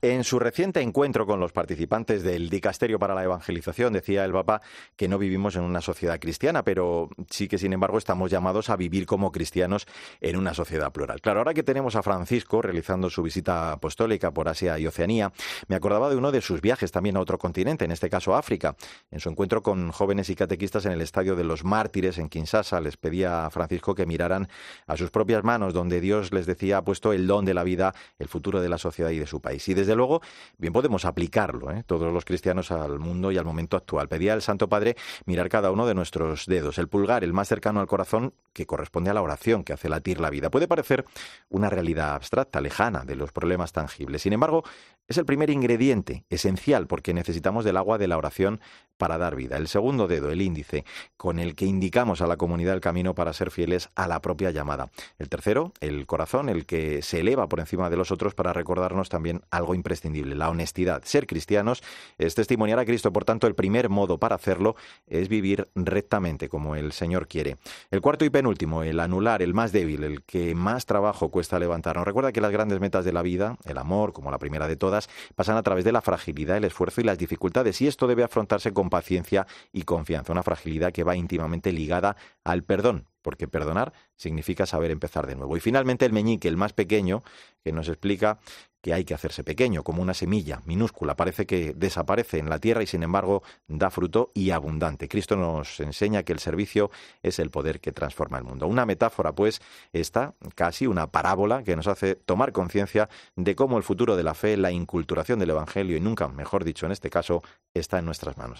En su reciente encuentro con los participantes del Dicasterio para la Evangelización, decía el Papa que no vivimos en una sociedad cristiana, pero sí que, sin embargo, estamos llamados a vivir como cristianos en una sociedad plural. Claro, ahora que tenemos a Francisco realizando su visita apostólica por Asia y Oceanía, me acordaba de uno de sus viajes también a otro continente, en este caso África. En su encuentro con jóvenes y catequistas en el Estadio de los Mártires, en Kinshasa, les pedía a Francisco que miraran a sus propias manos, donde Dios les decía ha puesto el don de la vida, el futuro de la sociedad y de su país. Y desde luego, bien podemos aplicarlo, todos los cristianos al mundo y al momento actual. Pedía el Santo Padre mirar cada uno de nuestros dedos, el pulgar, el más cercano al corazón, que corresponde a la oración, que hace latir la vida. Puede parecer una realidad abstracta, lejana de los problemas tangibles. Sin embargo, es el primer ingrediente esencial, porque necesitamos del agua de la oración para dar vida. El segundo dedo, el índice, con el que indicamos a la comunidad el camino para ser fieles a la propia llamada. El tercero, el corazón, el que se eleva por encima de los otros para recordarnos también algo imprescindible, la honestidad. Ser cristianos es testimoniar a Cristo, por tanto, el primer modo para hacerlo es vivir rectamente, como el Señor quiere. El cuarto y penúltimo, el anular, el más débil, el que más trabajo cuesta levantar. Nos recuerda que las grandes metas de la vida, el amor, como la primera de todas, pasan a través de la fragilidad, el esfuerzo y las dificultades, y esto debe afrontarse con paciencia y confianza, una fragilidad que va íntimamente ligada al perdón, porque perdonar significa saber empezar de nuevo. Y finalmente el meñique, el más pequeño, que nos explica que hay que hacerse pequeño, como una semilla minúscula. Parece que desaparece en la tierra y sin embargo da fruto y abundante. Cristo nos enseña que el servicio es el poder que transforma el mundo. Una metáfora, pues, esta, casi una parábola que nos hace tomar conciencia de cómo el futuro de la fe, la inculturación del Evangelio y nunca, mejor dicho en este caso, está en nuestras manos.